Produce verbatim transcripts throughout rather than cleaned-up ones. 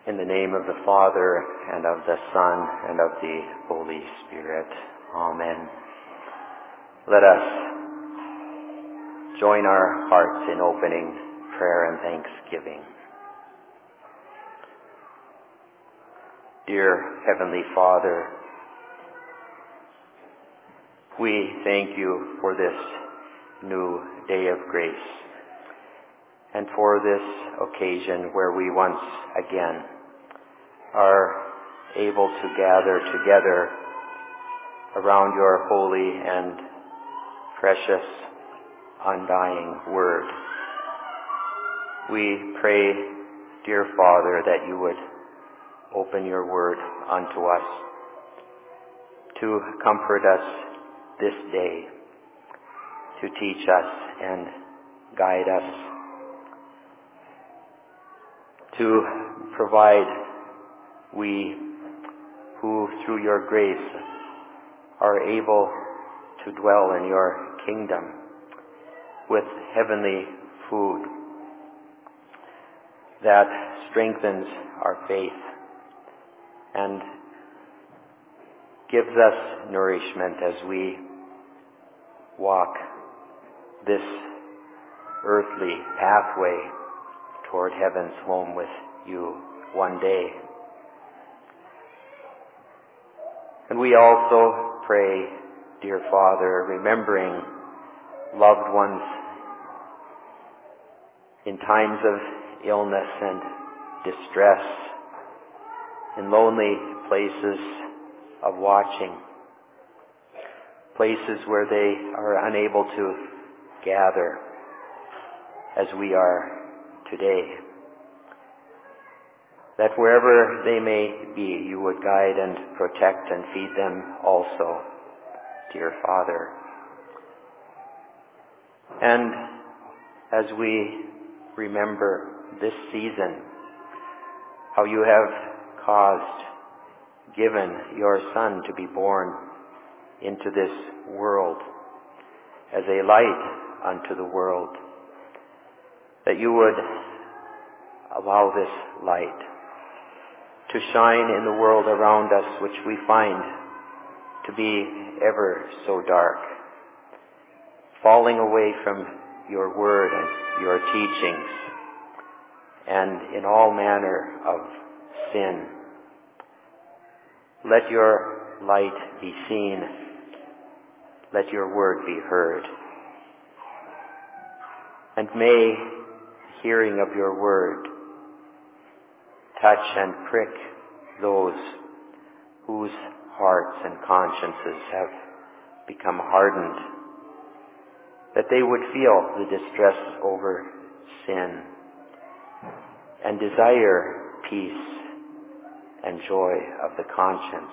In the name of the Father, and of the Son, and of the Holy Spirit. Amen. Let us join our hearts in opening prayer and thanksgiving. Dear Heavenly Father, we thank you for this new day of grace and for this occasion where we once again are able to gather together around your holy and precious, undying word. We pray, dear Father, that you would open your word unto us to comfort us this day, to teach us and guide us, to provide we who through your grace are able to dwell in your kingdom with heavenly food that strengthens our faith and gives us nourishment as we walk this earthly pathway toward heaven's home with you one day. And we also pray, dear Father, remembering loved ones in times of illness and distress, in lonely places of watching, places where they are unable to gather as we are today. That wherever they may be, you would guide and protect and feed them also, dear Father. And as we remember this season, how you have caused, given your Son to be born into this world as a light unto the world, that you would allow this light to shine in the world around us, which we find to be ever so dark, falling away from your word and your teachings, and in all manner of sin. Let your light be seen. Let your word be heard. And may the hearing of your word touch and prick those whose hearts and consciences have become hardened, that they would feel the distress over sin and desire peace and joy of the conscience,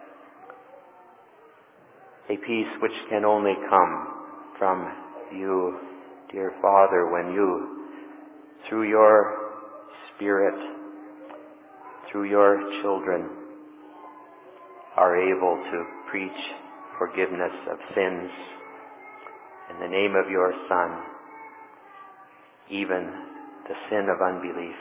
a peace which can only come from you, dear Father, when you, through your Spirit, through your children, are able to preach forgiveness of sins in the name of your Son, even the sin of unbelief.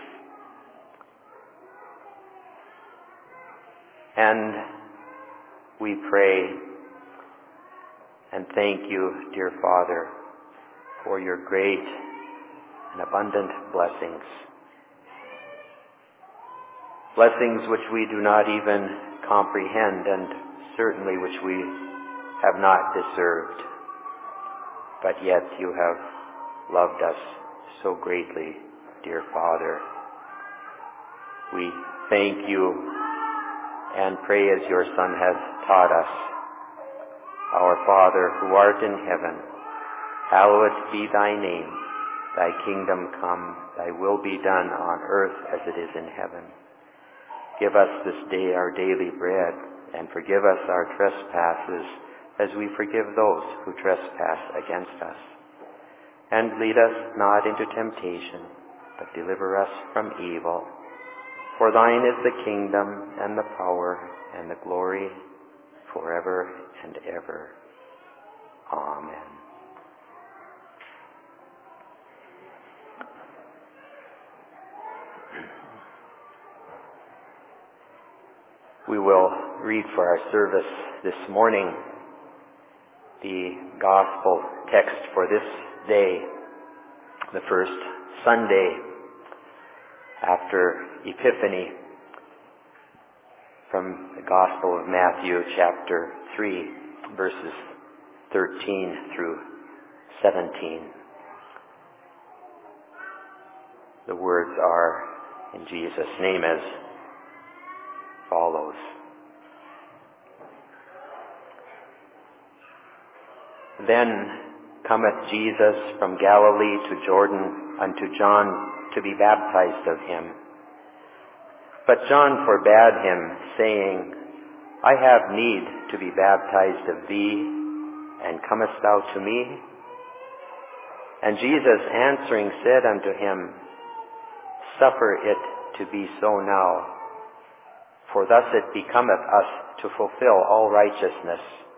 And we pray and thank you, dear Father, for your great and abundant blessings. Blessings which we do not even comprehend, and certainly which we have not deserved. But yet you have loved us so greatly, dear Father. We thank you and pray as your Son has taught us. Our Father, who art in heaven, hallowed be thy name. Thy kingdom come, thy will be done on earth as it is in heaven. Give us this day our daily bread, and forgive us our trespasses, as we forgive those who trespass against us. And lead us not into temptation, but deliver us from evil. For thine is the kingdom, and the power, and the glory, forever and ever. Amen. We will read for our service this morning the gospel text for this day, the first Sunday after Epiphany, from the Gospel of Matthew chapter three, verses thirteen through seventeen. The words are in Jesus' name as follows. Then cometh Jesus from Galilee to Jordan unto John to be baptized of him. But John forbade him, saying, I have need to be baptized of thee, and comest thou to me? And Jesus answering said unto him, Suffer it to be so now, for thus it becometh us to fulfill all righteousness.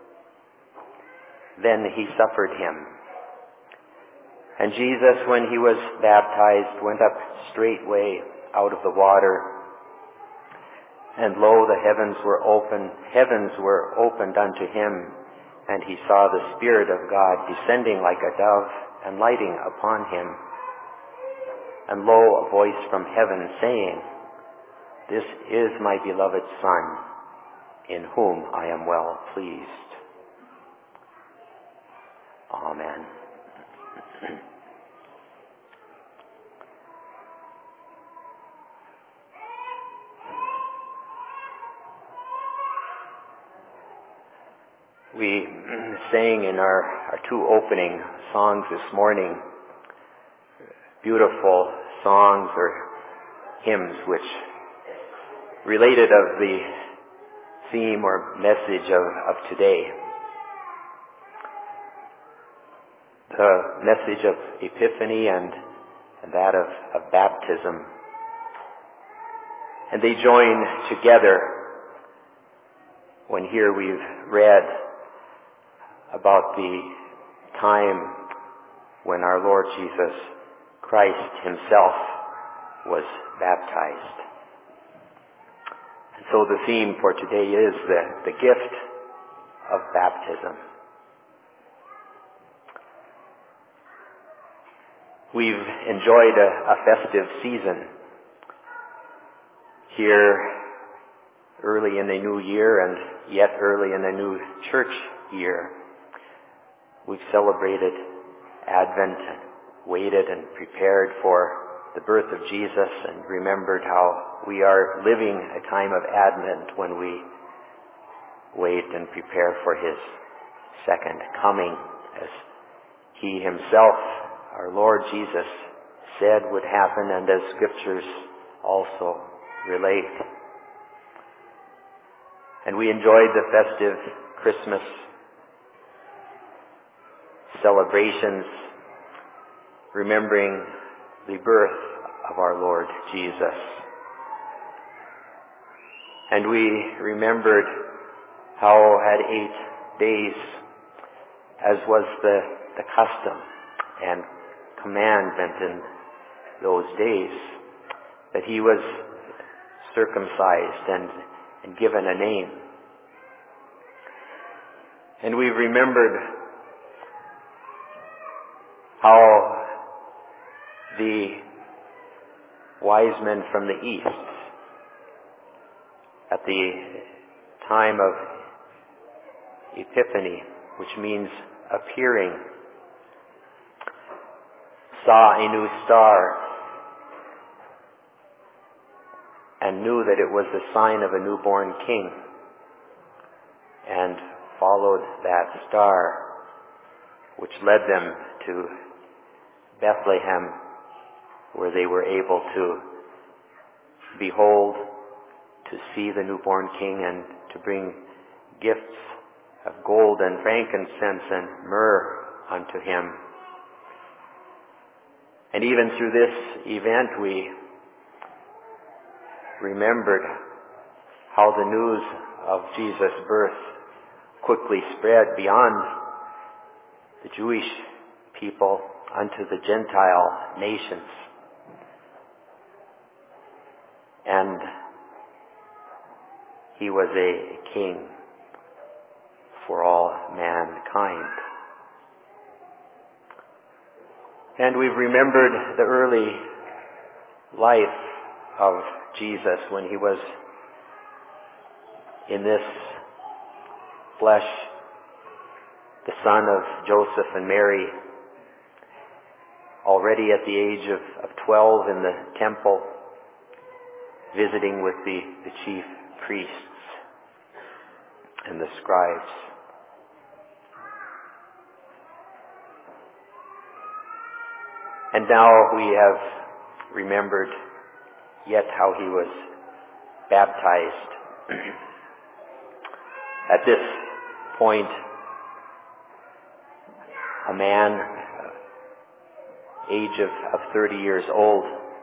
Then he suffered him. And Jesus, when he was baptized, went up straightway out of the water. And lo, the heavens were open, heavens were opened unto him, and he saw the Spirit of God descending like a dove and lighting upon him. And lo, a voice from heaven saying, This is my beloved Son, in whom I am well pleased. Amen. We sang in our, our two opening songs this morning, beautiful songs or hymns which related of the theme or message of, of today. The message of Epiphany and, and that of, of baptism. And they join together when here we've read about the time when our Lord Jesus Christ himself was baptized. And so the theme for today is the, the gift of baptism. We've enjoyed a, a festive season here early in the new year and yet early in the new church year. We've celebrated Advent and waited and prepared for the birth of Jesus and remembered how we are living a time of Advent when we wait and prepare for his second coming, as he himself, our Lord Jesus, said would happen, and as scriptures also relate. And we enjoyed the festive Christmas celebrations, remembering the birth of our Lord Jesus. And we remembered how at eight days, as was the, the custom and commandment in those days, that he was circumcised and, and given a name. And we remembered how the wise men from the east, at the time of Epiphany, which means appearing, saw a new star and knew that it was the sign of a newborn king, and followed that star, which led them to Bethlehem, where they were able to behold, to see the newborn king, and to bring gifts of gold and frankincense and myrrh unto him. And even through this event, we remembered how the news of Jesus' birth quickly spread beyond the Jewish people unto the Gentile nations. And he was a king for all mankind. And we've remembered the early life of Jesus when he was in this flesh, the son of Joseph and Mary, already at the age of, of twelve in the temple, visiting with the, the chief priests and the scribes. And now we have remembered yet how he was baptized. At this point, a man, uh, age of, of thirty years old,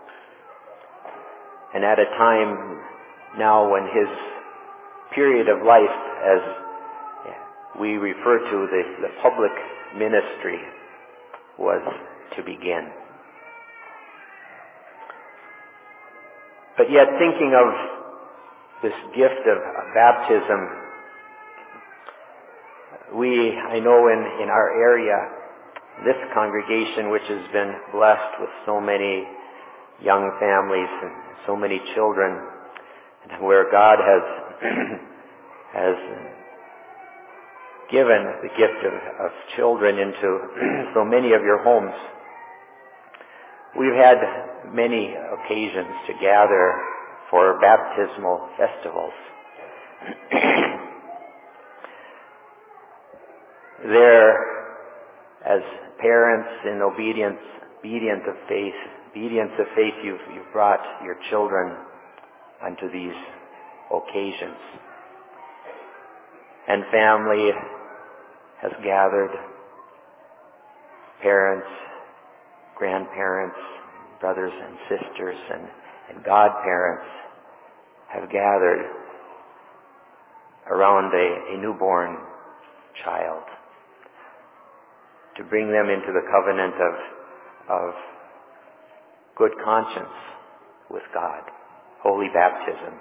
and at a time now when his period of life, as we refer to the, the public ministry, was to begin. But yet, thinking of this gift of baptism, we, I know in, in our area, this congregation which has been blessed with so many young families and so many children, and where God has has given the gift of, of children into so many of your homes, we've had many occasions to gather for baptismal festivals. There, as parents in obedience, obedient of faith, obedience of faith, you've, you've brought your children unto these occasions. And family has gathered, parents, grandparents, brothers and sisters, and, and godparents have gathered around a, a newborn child to bring them into the covenant of, of good conscience with God, holy baptism.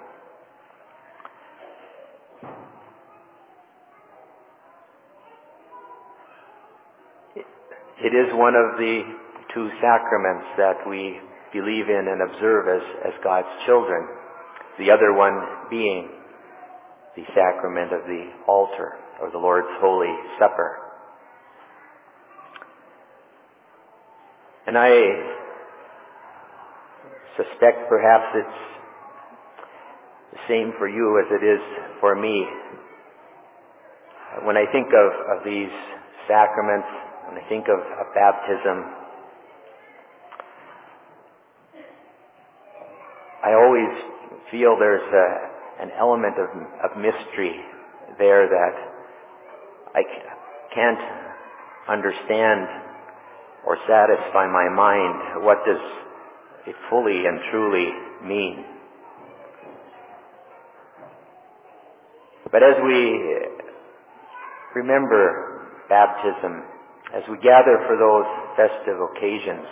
It is one of the two sacraments that we believe in and observe as, as God's children, the other one being the sacrament of the altar, or the Lord's Holy Supper. And I suspect perhaps it's the same for you as it is for me. When I think of, of these sacraments, when I think of, of baptism, I always feel there's a, an element of, of mystery there that I can't understand or satisfy my mind. What does it fully and truly mean? But as we remember baptism, as we gather for those festive occasions,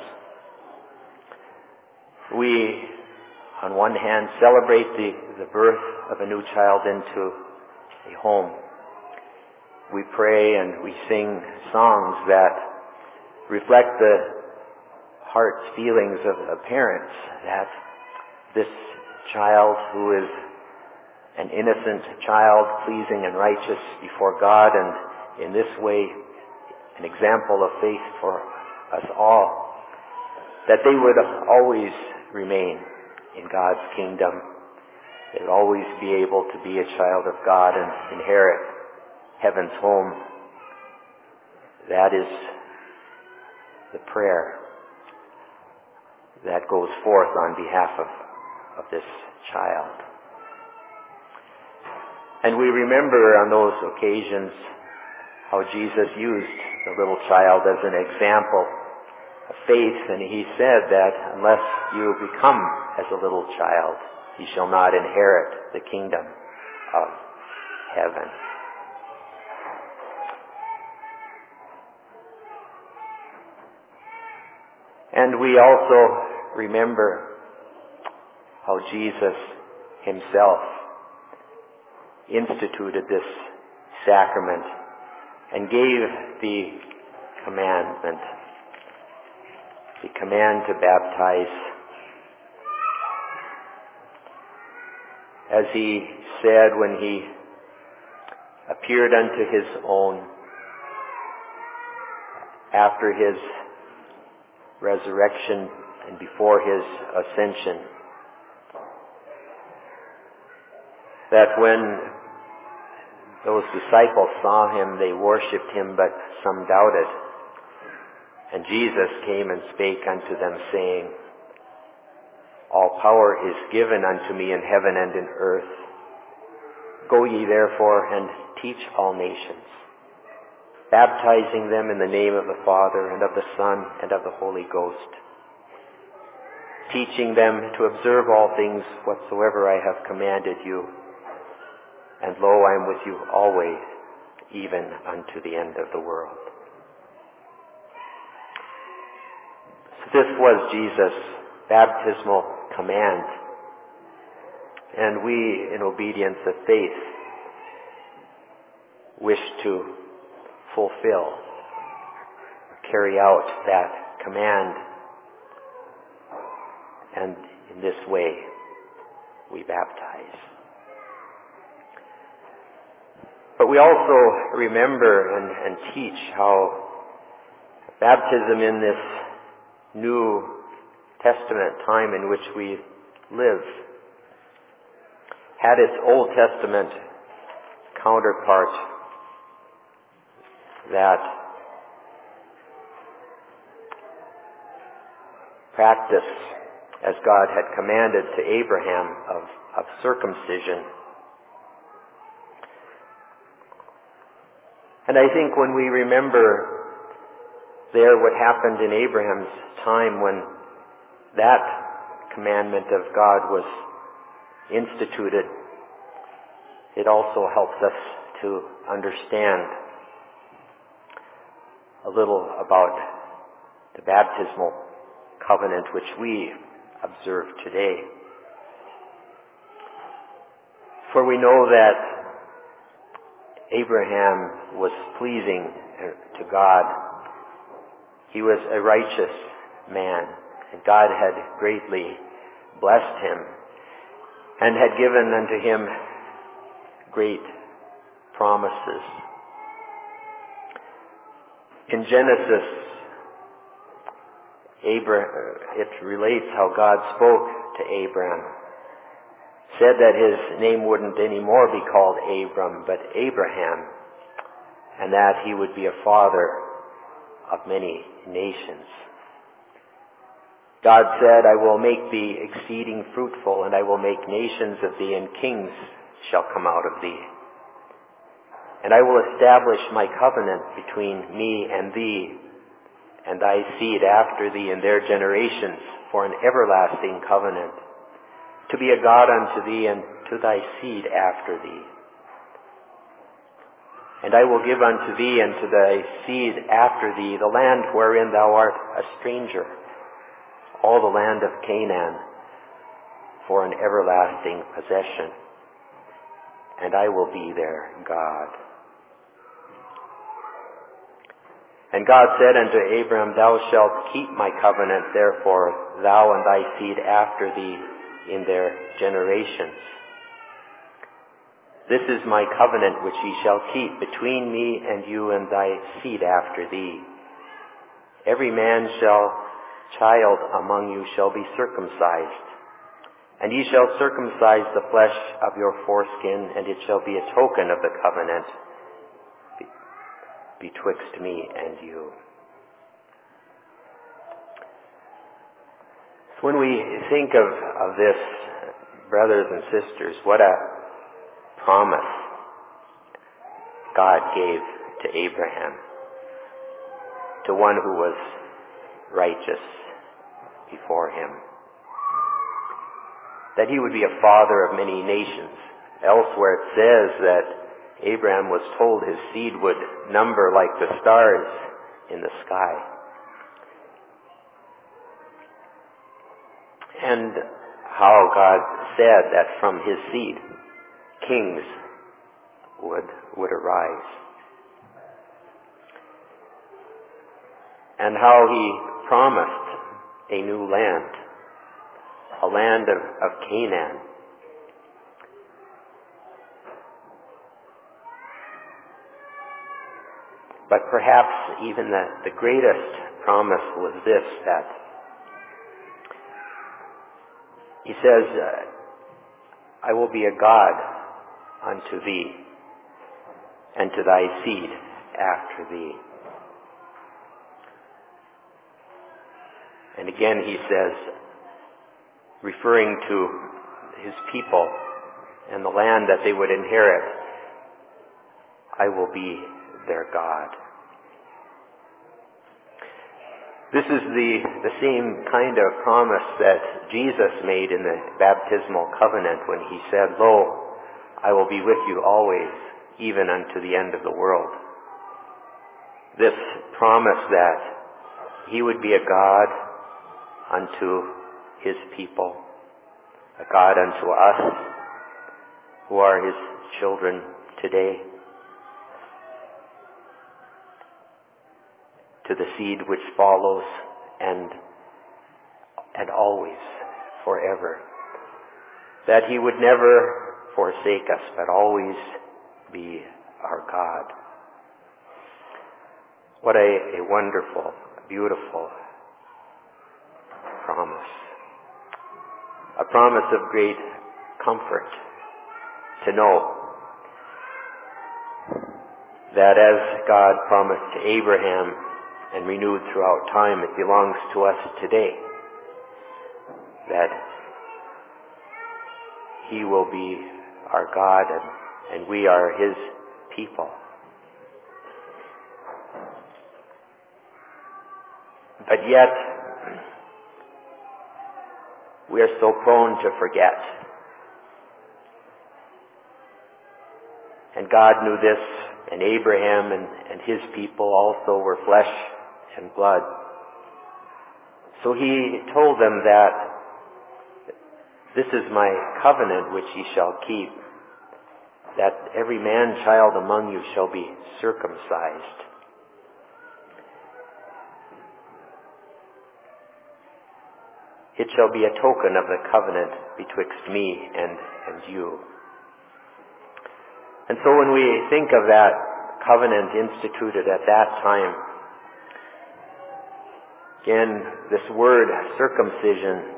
we, on one hand, celebrate the, the birth of a new child into a home. We pray and we sing songs that reflect the heart's feelings of, of parents, that this child who is an innocent child, pleasing and righteous before God, and in this way an example of faith for us all, that they would always remain in God's kingdom. They would always be able to be a child of God and inherit heaven's home. That is the prayer that goes forth on behalf of, of this child. And we remember on those occasions how Jesus used the little child as an example of faith, and he said that unless you become as a little child, you shall not inherit the kingdom of heaven. And we also remember how Jesus himself instituted this sacrament and gave the commandment, the command to baptize, as he said when he appeared unto his own after his resurrection and before his ascension, that when those disciples saw him, they worshipped him, but some doubted. And Jesus came and spake unto them, saying, All power is given unto me in heaven and in earth. Go ye therefore and teach all nations, baptizing them in the name of the Father and of the Son and of the Holy Ghost, teaching them to observe all things whatsoever I have commanded you. And lo, I am with you always, even unto the end of the world. So this was Jesus' baptismal command. And we, in obedience of faith, wish to fulfill, carry out that command. And in this way, we baptize. But we also remember and, and teach how baptism in this New Testament time in which we live had its Old Testament counterpart, that practice, as God had commanded to Abraham, of, of circumcision. And I think when we remember there what happened in Abraham's time when that commandment of God was instituted, it also helps us to understand a little about the baptismal covenant which we observe today. For we know that Abraham was pleasing to God. He was a righteous man, and God had greatly blessed him and had given unto him great promises. In Genesis, Abraham, it relates how God spoke to Abraham, said that his name wouldn't anymore be called Abram, but Abraham, and that he would be a father of many nations. God said, I will make thee exceeding fruitful, and I will make nations of thee, and kings shall come out of thee. And I will establish my covenant between me and thee, and thy seed after thee in their generations, for an everlasting covenant, to be a God unto thee and to thy seed after thee. And I will give unto thee and to thy seed after thee the land wherein thou art a stranger, all the land of Canaan, for an everlasting possession. And I will be their God. And God said unto Abram, Thou shalt keep my covenant, therefore, thou and thy seed after thee in their generations. This is my covenant which ye shall keep between me and you and thy seed after thee. Every man shall, child among you shall be circumcised, and ye shall circumcise the flesh of your foreskin, and it shall be a token of the covenant betwixt me and you. So when we think of, of this, brothers and sisters, what a promise God gave to Abraham, to one who was righteous before him, that he would be a father of many nations. Elsewhere it says that Abraham was told his seed would number like the stars in the sky. And how God said that from his seed, kings would, would arise. And how he promised a new land, a land of, of Canaan. But perhaps even the, the greatest promise was this, that he says, uh, I will be a God unto thee, and to thy seed after thee. And again he says, referring to his people and the land that they would inherit, I will be their God. This is the, the same kind of promise that Jesus made in the baptismal covenant when he said, Lo, I will be with you always, even unto the end of the world. This promise that he would be a God unto his people, a God unto us who are his children today, to the seed which follows, and and always, forever. That he would never forsake us, but always be our God. What a, a wonderful, beautiful promise. A promise of great comfort to know that as God promised to Abraham and renewed throughout time, it belongs to us today. That he will be our God and, and we are his people. But yet, we are so prone to forget. And God knew this, and Abraham and, and his people also were flesh and blood. So he told them that this is my covenant which ye shall keep, that every man-child among you shall be circumcised. It shall be a token of the covenant betwixt me and, and you. And so when we think of that covenant instituted at that time, again, this word circumcision,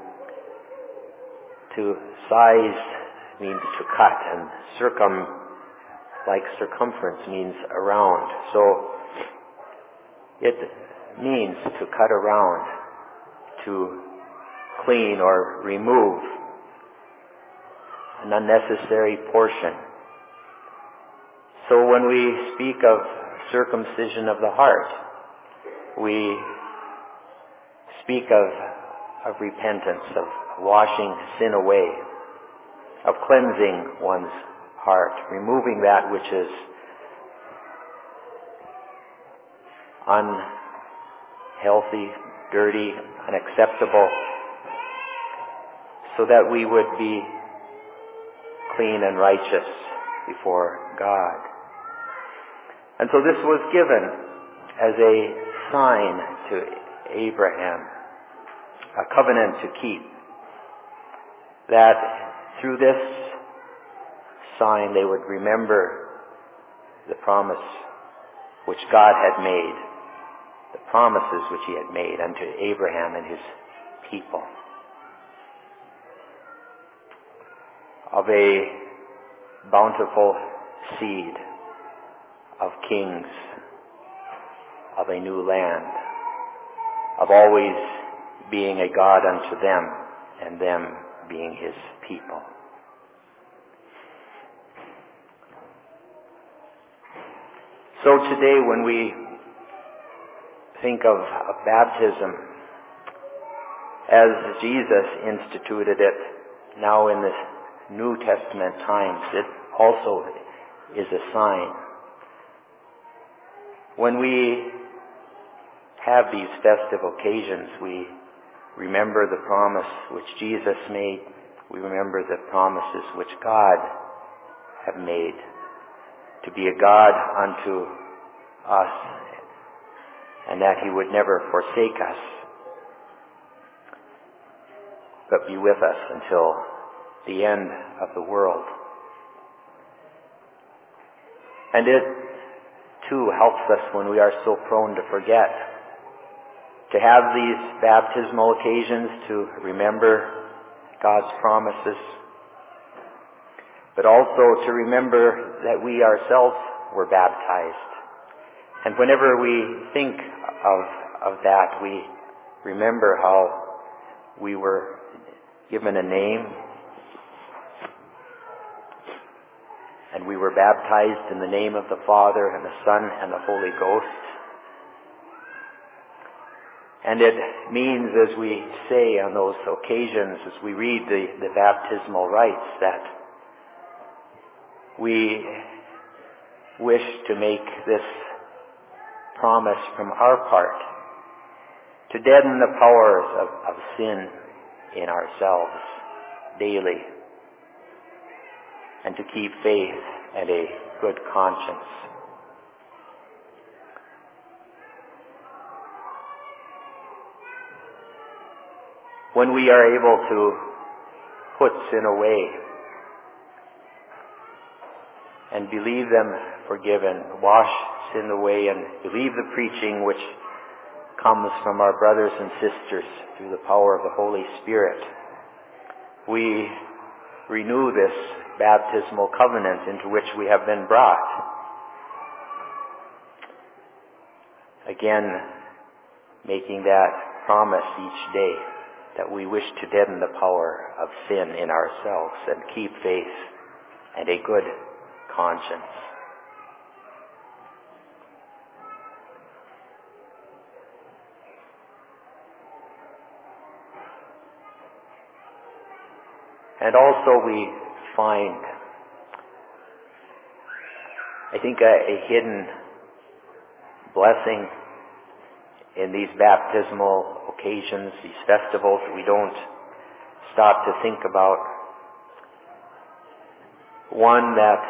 to size means to cut, and circum, like circumference, means around. So it means to cut around, to clean or remove an unnecessary portion. So when we speak of circumcision of the heart, we speak of, of repentance, of washing sin away, of cleansing one's heart, removing that which is unhealthy, dirty, unacceptable, so that we would be clean and righteous before God. And so this was given as a sign to Abraham, a covenant to keep, that through this sign they would remember the promise which God had made, the promises which he had made unto Abraham and his people, of a bountiful seed, of kings, of a new land, of always being a God unto them, and them being his people. So today when we think of, of baptism, as Jesus instituted it now in the New Testament times, it also is a sign. When we have these festive occasions, we remember the promise which Jesus made. We remember the promises which God have made. to be a God unto us, and that He would never forsake us, but be with us until the end of the world. And it, too, helps us when we are so prone to forget, to have these baptismal occasions to remember God's promises, but also to remember that we ourselves were baptized. And whenever we think of, of that, we remember how we were given a name, and we were baptized in the name of the Father and the Son and the Holy Ghost. And it means, as we say on those occasions, as we read the, the baptismal rites, that we wish to make this promise from our part to deaden the powers of, of sin in ourselves daily, and to keep faith and a good conscience. When we are able to put sin away and believe them forgiven, wash sin away and believe the preaching which comes from our brothers and sisters through the power of the Holy Spirit, we renew this baptismal covenant into which we have been brought. Again, making that promise each day that we wish to deaden the power of sin in ourselves and keep faith and a good conscience. And also we find, I think, a, a hidden blessing in these baptismal occasions, these festivals that we don't stop to think about. One, that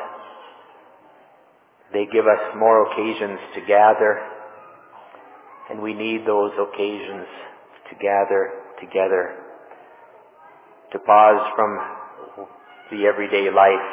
they give us more occasions to gather, and we need those occasions to gather together, to pause from the everyday life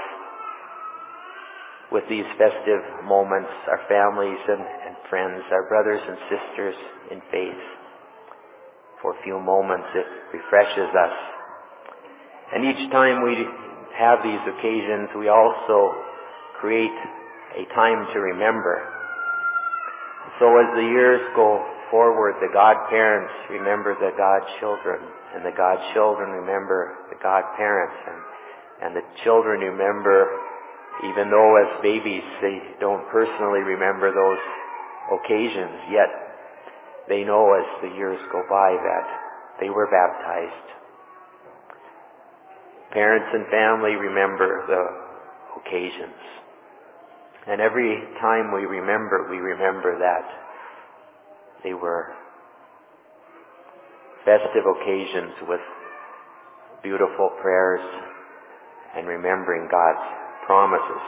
with these festive moments, our families and, and friends, our brothers and sisters in faith. For a few moments it refreshes us. And each time we have these occasions, we also create a time to remember. So as the years go forward, the godparents remember the godchildren, and the godchildren remember the godparents, and, and the children remember, even though as babies they don't personally remember those occasions, yet they know as the years go by that they were baptized. Parents and family remember the occasions. And every time we remember, we remember that they were festive occasions with beautiful prayers and remembering God's promises.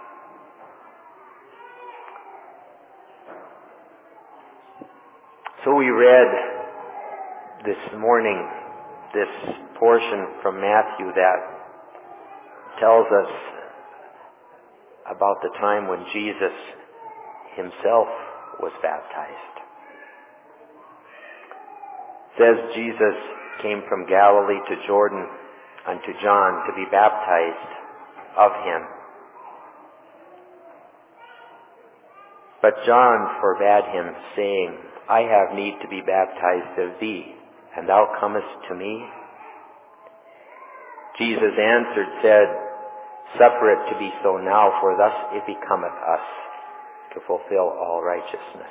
So we read this morning this portion from Matthew that tells us about the time when Jesus himself was baptized. It says Jesus came from Galilee to Jordan unto John to be baptized of him. But John forbade him, saying, I have need to be baptized of thee, and thou comest to me? Jesus answered, said, Suffer it to be so now, for thus it becometh us to fulfill all righteousness.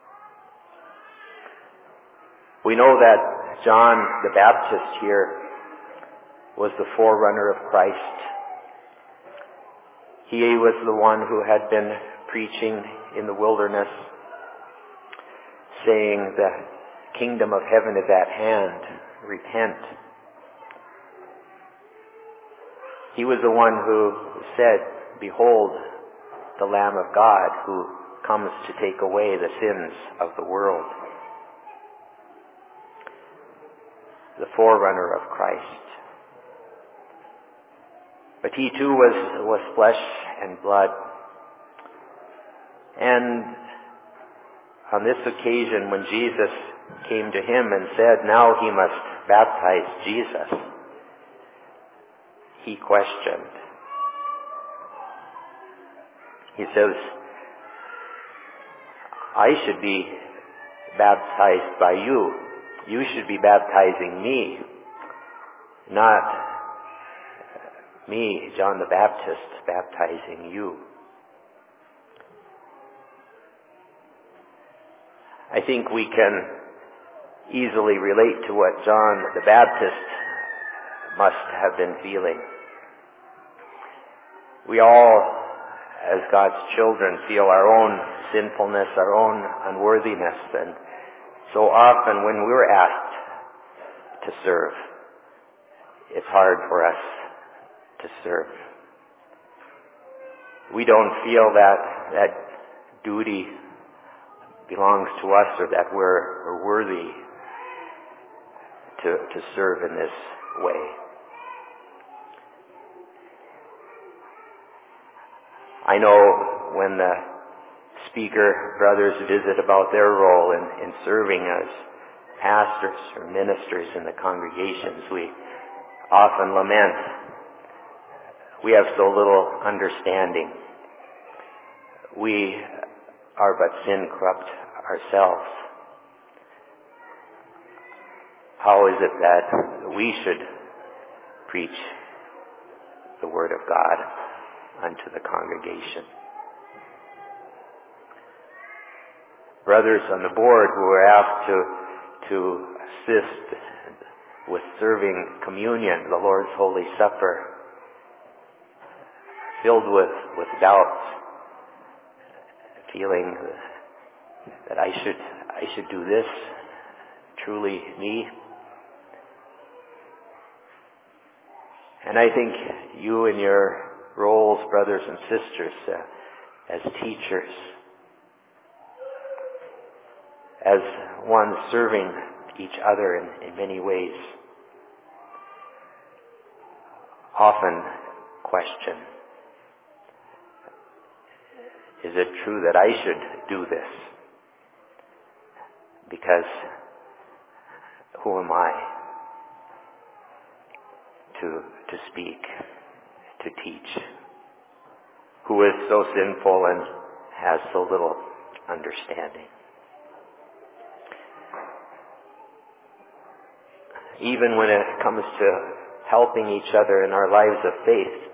We know that John the Baptist here was the forerunner of Christ. He was the one who had been preaching in the wilderness, saying, the kingdom of heaven is at hand, repent. He was the one who said, Behold, the Lamb of God who comes to take away the sins of the world. The forerunner of Christ. But he too was, was flesh and blood. And on this occasion, when Jesus came to him and said, now he must baptize Jesus, he questioned. He says, I should be baptized by you. You should be baptizing me, not me, John the Baptist, baptizing you. I think we can easily relate to what John the Baptist must have been feeling. We all, as God's children, feel our own sinfulness, our own unworthiness, and so often when we're asked to serve, it's hard for us to serve. We don't feel that that duty belongs to us or that we're, we're worthy to, to serve in this way. I know when the speaker brothers visit about their role in, in serving as pastors or ministers in the congregations, we often lament we have so little understanding. We are but sin corrupt ourselves. How is it that we should preach the Word of God unto the congregation? Brothers on the board who are asked to, to assist with serving communion, the Lord's Holy Supper, filled with, with doubts, feeling that I should, I should do this, truly me. And I think you in your roles, brothers and sisters, uh, as teachers, as one serving each other in, in many ways, often question, is it true that I should do this? Because who am I to, to speak, to teach? Who is so sinful and has so little understanding? Even when it comes to helping each other in our lives of faith,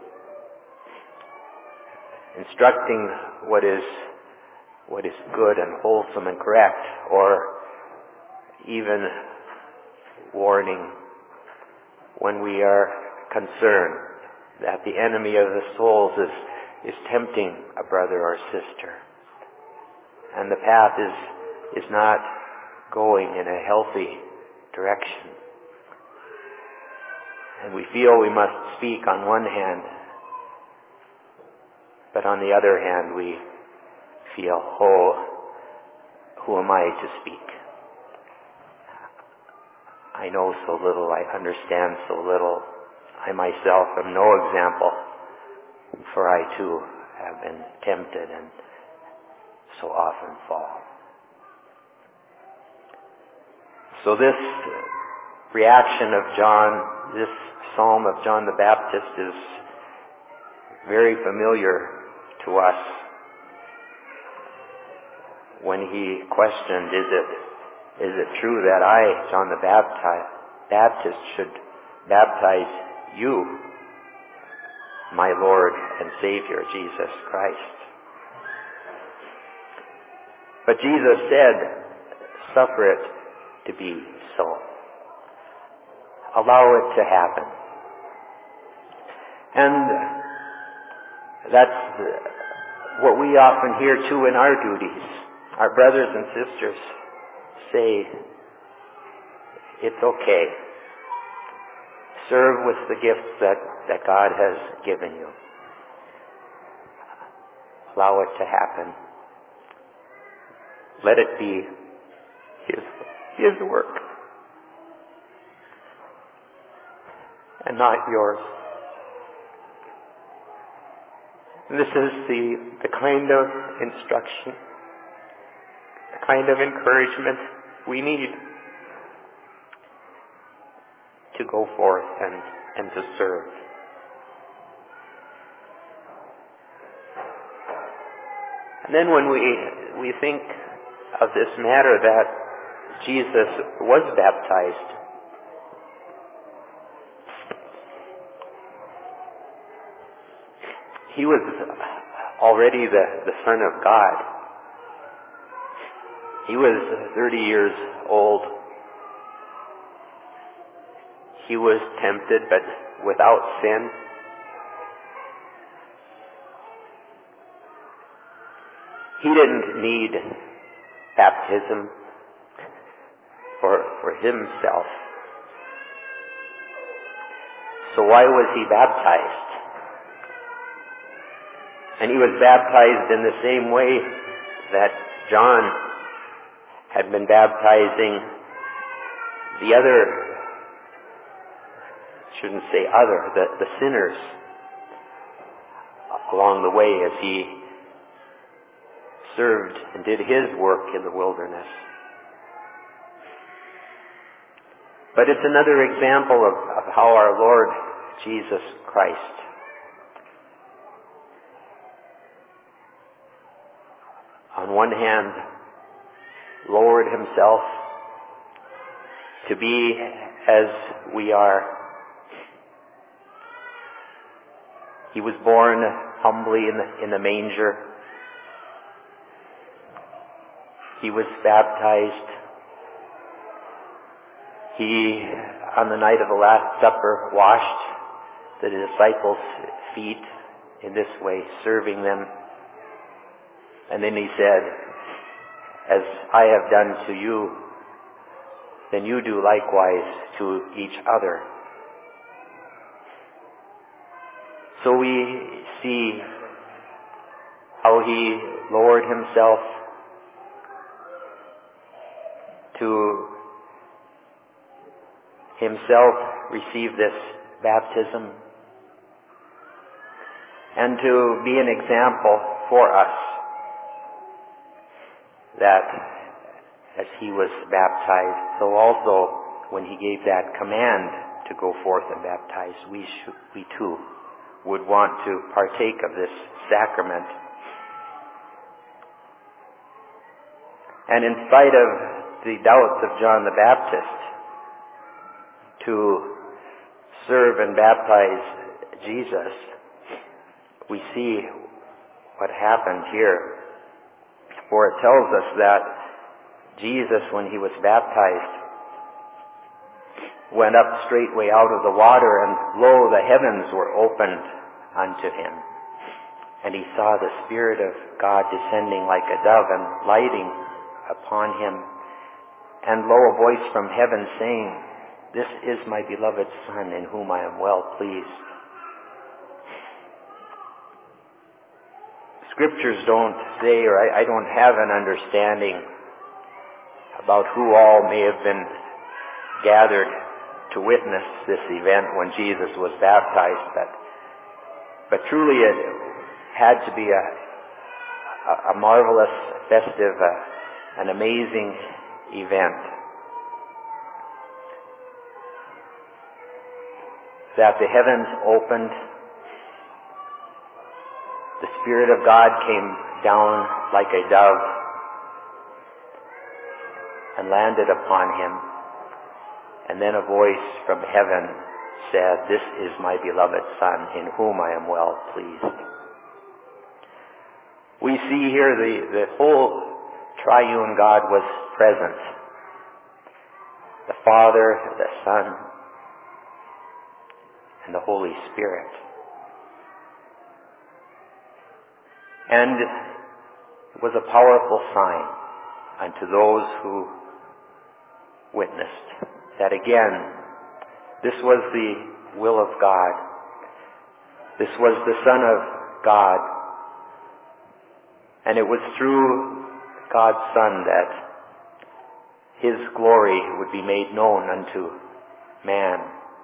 instructing what is what is good and wholesome and correct, or even warning when we are concerned that the enemy of the souls is, is tempting a brother or sister, and the path is, is not going in a healthy direction. And we feel we must speak on one hand, but on the other hand, we feel, oh, who am I to speak? I know so little, I understand so little. I myself am no example, for I too have been tempted and so often fall. So this reaction of John, this psalm of John the Baptist, is very familiar to us when he questioned, is it is it true that I, John the Baptist, should baptize you, my Lord and Savior, Jesus Christ? But Jesus said, suffer it to be so. Allow it to happen. And that's what we often hear too in our duties. Our brothers and sisters say, it's okay. Serve with the gifts that, that God has given you. allow it to happen. Let it be His, His work and not yours. This is the, the kind of instruction, the kind of encouragement we need to go forth and, and to serve. And then when we, we think of this matter that Jesus was baptized, He was already the, the Son of God. He was thirty years old. He was tempted, but without sin. He didn't need baptism for, for himself. So why was he baptized? And he was baptized in the same way that John had been baptizing the other, shouldn't say other, the, the sinners along the way as he served and did his work in the wilderness. But it's another example of, of how our Lord Jesus Christ on one hand lowered himself to be as we are. He was born humbly in the, in the manger. He was baptized. He, on the night of the Last Supper, washed the disciples' feet in this way, serving them. And then he said, as I have done to you, then you do likewise to each other. So we see how he lowered himself to himself receive this baptism and to be an example for us, that as he was baptized, so also when he gave that command to go forth and baptize, we should, we too would want to partake of this sacrament. And in spite of the doubts of John the Baptist to serve and baptize Jesus, we see what happened here. For it tells us that Jesus, when he was baptized, went up straightway out of the water, and lo, the heavens were opened unto him. And he saw the Spirit of God descending like a dove and lighting upon him. And lo, a voice from heaven saying, "This is my beloved Son, in whom I am well pleased." Scriptures don't say, or I, I don't have an understanding about who all may have been gathered to witness this event when Jesus was baptized, but but truly it had to be a a, a marvelous, festive, uh, an amazing event. That the heavens opened, the Spirit of God came down like a dove and landed upon him. And then a voice from heaven said, "This is my beloved Son, in whom I am well pleased." We see here the, the whole triune God was present. The Father, the Son, and the Holy Spirit. And it was a powerful sign unto those who witnessed that again, this was the will of God. This was the Son of God And it was through God's Son that His glory would be made known unto man.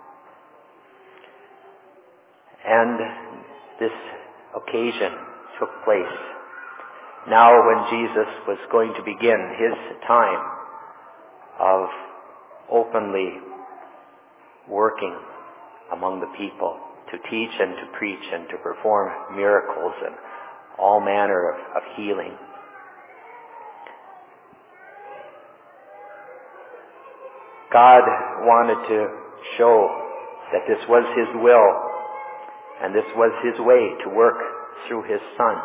And this occasion took place now when Jesus was going to begin His time of openly working among the people to teach and to preach and to perform miracles and all manner of, of healing. God wanted to show that this was His will and this was His way to work through His Son.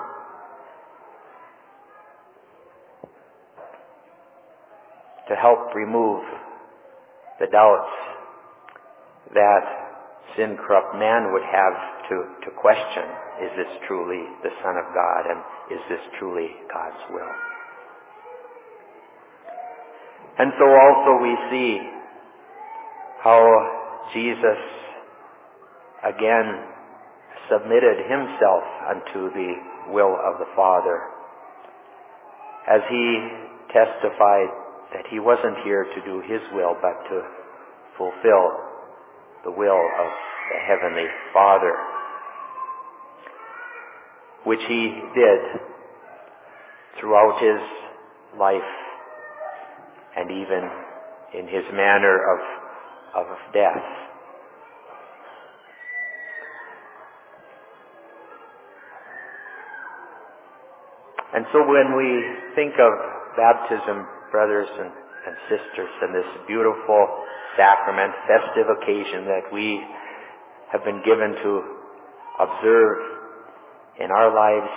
To help remove the doubts that sin-corrupt man would have to, to question, is this truly the Son of God, and is this truly God's will? And so also we see how Jesus again submitted Himself unto the will of the Father, as He testified that He wasn't here to do His will, but to fulfill the will of the Heavenly Father, which He did throughout His life and even in His manner of, of death. And so when we think of baptism, brothers and, and sisters, and this beautiful sacrament, festive occasion that we have been given to observe in our lives,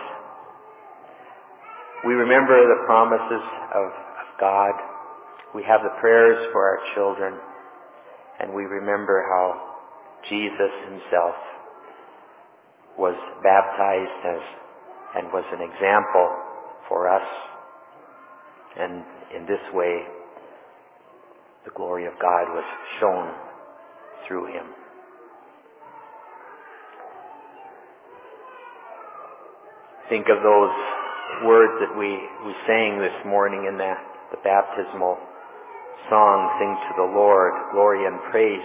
we remember the promises of, of God. We have the prayers for our children, and we remember how Jesus Himself was baptized as, and was an example for us. And in this way, the glory of God was shown through Him. Think of those words that we, we sang this morning in the, the baptismal song, "Sing to the Lord, glory and praise."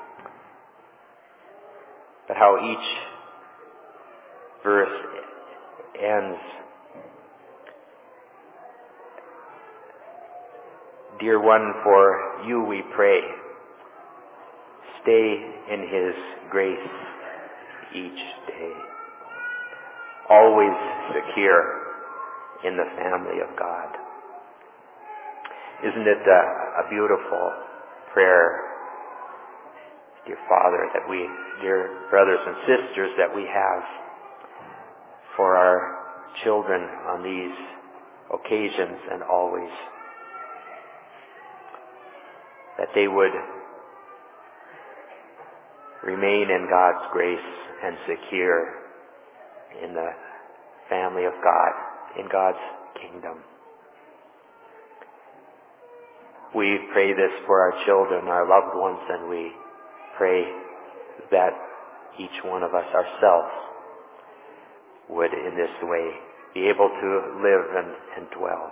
But how each verse ends, "Dear one, for you we pray, stay in His grace each day, always secure in the family of God." Isn't it a, a beautiful prayer, dear Father, that we, dear brothers and sisters, that we have for our children on these occasions and always, that they would remain in God's grace and secure in the family of God, in God's kingdom. We pray this for our children, our loved ones, and we pray that each one of us ourselves would in this way be able to live and, and dwell.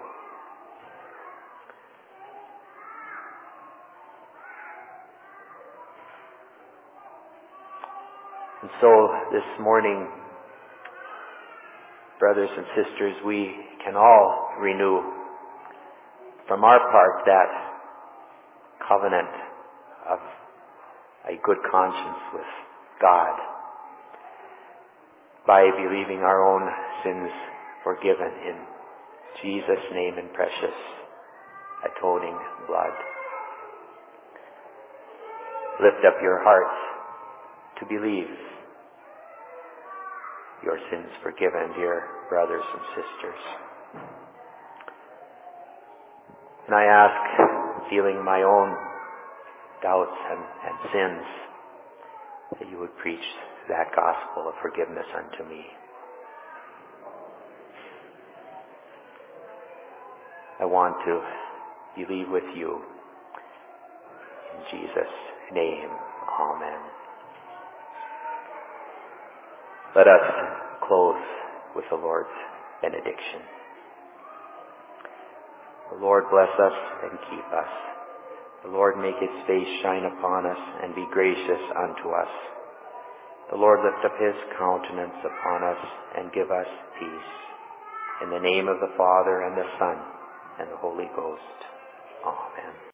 And so this morning, brothers and sisters, we can all renew from our part that covenant of a good conscience with God by believing our own sins forgiven in Jesus' name and precious atoning blood. Lift up your hearts to believe your sins forgiven, dear brothers and sisters. And I ask, feeling my own doubts and, and sins, that you would preach that gospel of forgiveness unto me. I want to believe with you. In Jesus' name, amen. Let us close with the Lord's benediction. The Lord bless us and keep us. The Lord make his face shine upon us and be gracious unto us. The Lord lift up his countenance upon us and give us peace. In the name of the Father, and the Son, and the Holy Ghost. Amen.